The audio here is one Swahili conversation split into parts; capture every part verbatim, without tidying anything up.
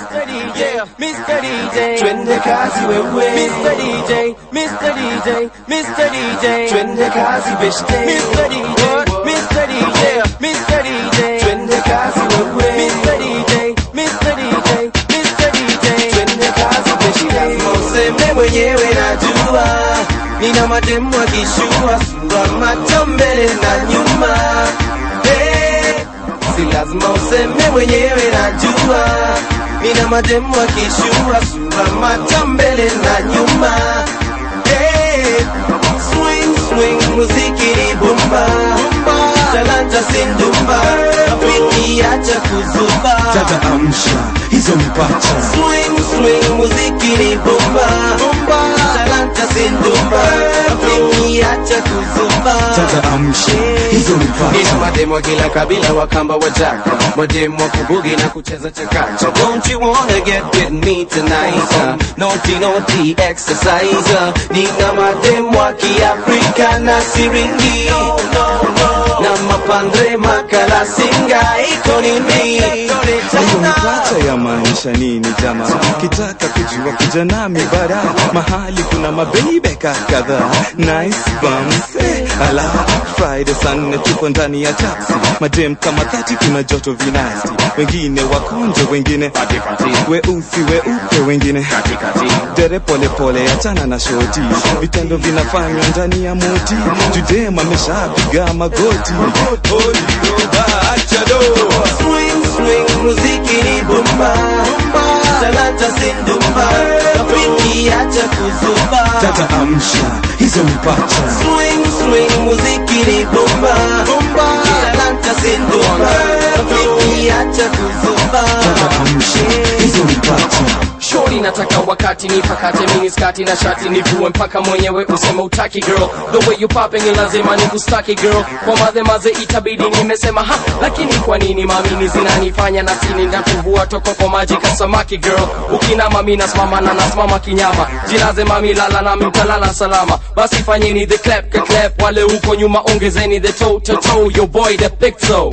Mister D J, Mister D J, twende kazi wewe. Mister D J, Mister D J, Mister D J, twende kazi beshte. Mister D J, Mister D J, Mister D J, twende kazi wewe. Mister D J, Mister D J, Mister D J, twende kazi beshte. Useme mwenyewe najua, nina mademu akishua sura macho mbele na nyuma. Hey, si lazima useme mwenyewe najua, nina mademu akishua sura macho mbele na nyuma. Hey, swing swing muziki ni bomba, talanta sindumba, rafiki acha kuzuba. Dada amsha hizo mipacha. Swing swing muziki ni bomba, talanta sindumba, rafiki acha kuzuba. Dada amsha hizo mipacha. Nina mademu wa kila kabila wakamba wajaka, mademu wa kubugi na kucheza chakacha. Don't you wanna get with me tonight? Uh, naughty naughty exercise. Uh, nina mademu wa kiafrika na siringi, no, no, no, na mapandre makala singa iko nini. Hiyo mipacha ya maanisha nini jama? Kitaka kujua kuja nami bara, mahali kuna mabebe kadhaa. Nice bums, eh, ala Friday Sunday tupo ndani ya taxi. Madem kama thati kuna joto vinasti, wengine wakonje wengine weusi weupe wengine dere pole pole achana na shoti. Vitendo vinafanywa ndani ya moti, judema ameshapiga magoti. Swing swing muziki ni bomba, talanta sindumba, rafiki acha kuzuba. Dada amsha hizo mipacha. Swing swing muziki ni bomba, talanta sindumba, rafiki acha kuzuba. Dada amsha hizo mipacha. Shorty nataka wakati nipakate mini skati na shati nivue mpaka mwenyewe useme utaki girl. The way you popping ni lazima nikustaki girl. Kwa madhe maze itabidi nimesema ha, lakini kwa nini mamini zinanifanya na sini ndatuvua toko kwa maji kasamaki girl. Ukina mami nasimama na nasimama kinyama, jilaze mami lala na mtalala salama. Basi fanyeni the clap ka clap, wale uko nyuma ongezeni the toe to toe. Your boy the big toe.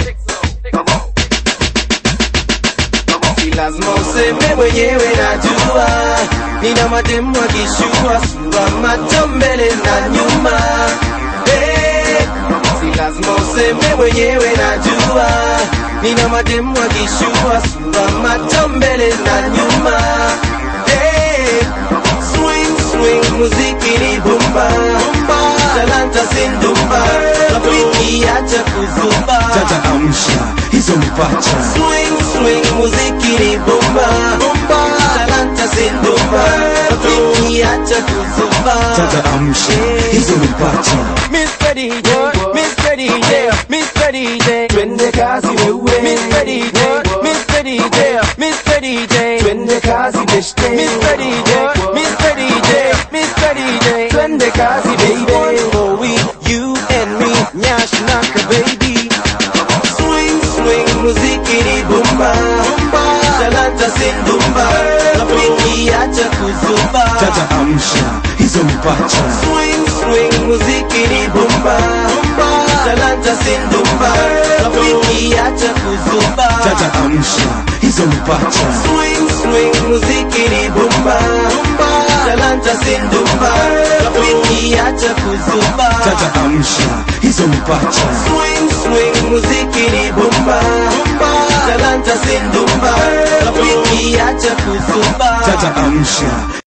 Lazima useme mwenyewe najua, nina mademu akishua sura macho mbele na nyuma. Hey, si lazima useme mwenyewe najua, nina mademu akishua sura macho mbele na nyuma. Hey, swing swing muziki ni bomba, talanta sindumba, rafiki acha kuzuba. Dada amsha hizo mipacha. Swing swing muziki ni bomba, talanta sindumba, rafiki acha kuzuba. Dada amsha hizo mipacha. Mister D J, Mister D J, Mister D J, twende kazi wewe. Mister D J, Mister D J, Mister D J, twende kazi beshte. Mister D J, Mister D J, Mister D J, twende kazi baby. For we, you and me, nyash naka baby. Swing swing muziki ni bomba, talanta sindumba, rafiki acha kuzuba. Dada amsha hizo mipacha. Swing swing muziki ni bomba, talanta sindumba, rafiki acha kuzuba. Dada amsha hizo mipacha. Swing swing muziki ni bomba, talanta sindumba, rafiki acha kuzuba. Dada amsha hizo mipacha. Swing swing muziki ni bomba, talanta sindumba, rafiki acha kuzuba. Dada amsha